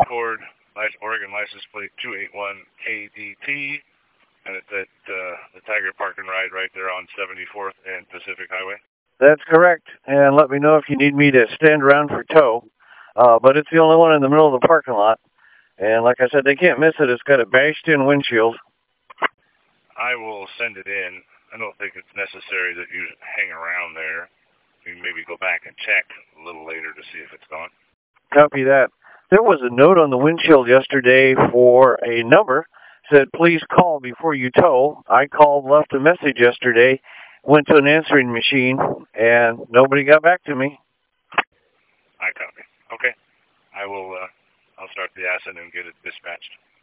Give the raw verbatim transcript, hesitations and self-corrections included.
Accord, Oregon license plate two eight one K D T, and it's at uh, the Tiger Park and Ride right there on seventy-fourth and Pacific Highway. That's correct. And let me know if you need me to stand around for tow. Uh, but it's the only one in the middle of the parking lot. And like I said, they can't miss it. It's got a bashed-in windshield. I will send it in. I don't think it's necessary that you hang around there. You can maybe go back and check a little later to see if it's gone. Copy that. There was a note on the windshield yesterday for a number. Said, please call before you tow. I called, left a message yesterday, went to an answering machine, and nobody got back to me. I copy. Okay. I will, uh, I'll start the asset and get it dispatched.